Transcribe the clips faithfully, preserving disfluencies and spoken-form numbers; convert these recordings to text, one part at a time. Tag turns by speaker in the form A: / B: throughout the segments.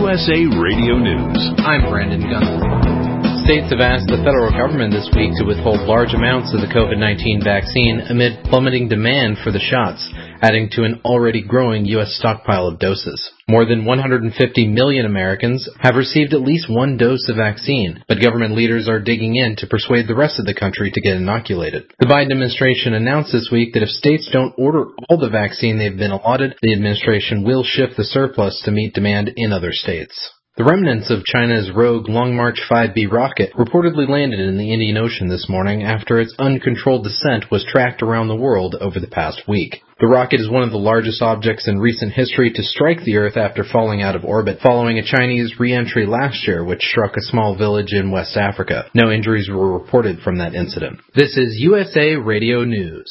A: U S A Radio News.
B: I'm Brandon Gunther. States have asked the federal government this week to withhold large amounts of the COVID nineteen vaccine amid plummeting demand for the shots, adding to an already growing U S stockpile of doses. More than one hundred fifty million Americans have received at least one dose of vaccine, but government leaders are digging in to persuade the rest of the country to get inoculated. The Biden administration announced this week that if states don't order all the vaccine they've been allotted, the administration will shift the surplus to meet demand in other states. The remnants of China's rogue Long March five B rocket reportedly landed in the Indian Ocean this morning after its uncontrolled descent was tracked around the world over the past week. The rocket is one of the largest objects in recent history to strike the Earth after falling out of orbit, following a Chinese re-entry last year which struck a small village in West Africa. No injuries were reported from that incident. This is U S A Radio News.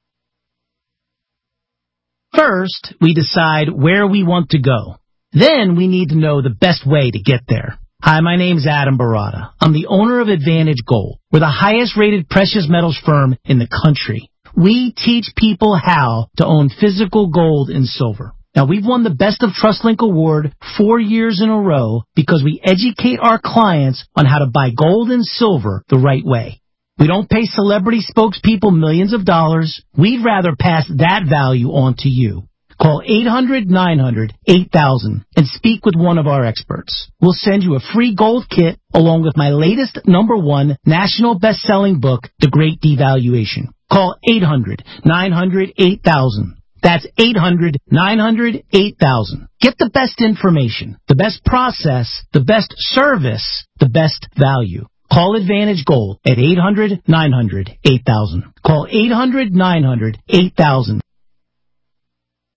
C: First, we decide where we want to go. Then we need to know the best way to get there. Hi, my name's Adam Barata. I'm the owner of Advantage Gold. We're the highest rated precious metals firm in the country. We teach people how to own physical gold and silver. Now, we've won the Best of TrustLink Award four years in a row because we educate our clients on how to buy gold and silver the right way. We don't pay celebrity spokespeople millions of dollars. We'd rather pass that value on to you. Call eight hundred nine hundred eight thousand and speak with one of our experts. We'll send you a free gold kit along with my latest number one national best-selling book, The Great Devaluation. Call eight hundred nine hundred eight thousand. That's eight hundred nine hundred eight thousand. Get the best information, the best process, the best service, the best value. Call Advantage Gold at eight hundred nine hundred eight thousand. Call eight hundred nine hundred eight thousand.